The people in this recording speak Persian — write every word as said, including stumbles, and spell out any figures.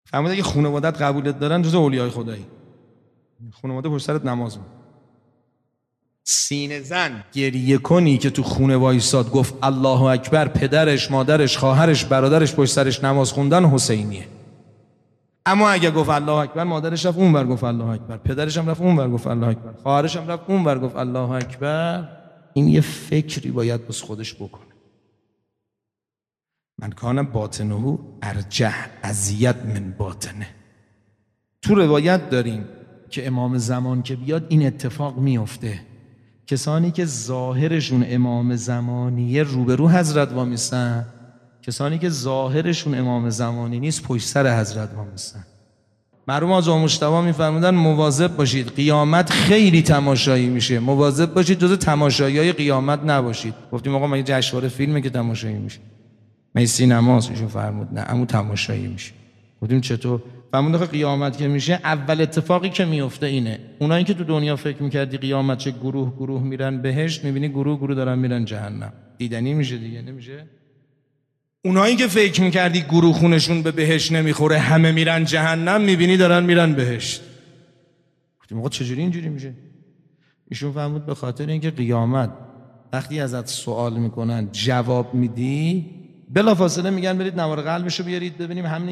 فرمود اگه خانوادت قبولت دارن جز اولیای خدایی، خانواده پشت سرت نماز می‌خونه. سینه زن گریه کنی که تو خونه وایساد گفت الله اکبر، پدرش، مادرش، خواهرش، برادرش پشت سرش نماز خوندن، حسینیه. اما اگه گفت الله اکبر، مادرش رفت اون ور گفت الله اکبر، پدرش هم رفت اون ور گفت الله اکبر، خواهرش هم رفت اون ور گفت الله اکبر، این یه فکری باید بس خودش بکنه. من کان باطنه ارجح ازیت من باطنه. تو روایت داریم که امام زمان که بیاد این اتفاق میفته، کسانی که ظاهرشون امام زمانیه روبرو حضرت وامیستن، کسانی که ظاهرشون امام زمانی نیست پشت سر حضرت وامیستن. مرحوم حاج آقا مجتبی میفرمودن مواظب باشید، قیامت خیلی تماشایی میشه، مواظب باشید جز تماشایی‌های قیامت نباشید. گفتیم آقا مگه جشنواره فیلمه که تماشایی میشه؟ مگه سینماست؟ ایشون فرمود نه، اما تماشایی میشه. گفتیم چطور؟ فرمود آخه قیامت که میشه اول اتفاقی که میفته اینه، اونایی که تو دنیا فکر میکردی قیامت چه گروه گروه میرن بهشت، میبینی گروه گروه دارن میرن جهنم. دیدنی میشه دیگه، نمیشه؟ اونایی که فکر میکردی گروه خونشون به بهشت نمیخوره همه میرن جهنم، میبینی دارن میرن بهشت. گفتیم آقا چجوری اینجوری میشه؟ ایشون فرمود به خاطر اینکه قیامت وقتی ازت سوال میکنن جواب میدی، بلافاصله میگن برید نوار قلبشو بیارید ببینیم همین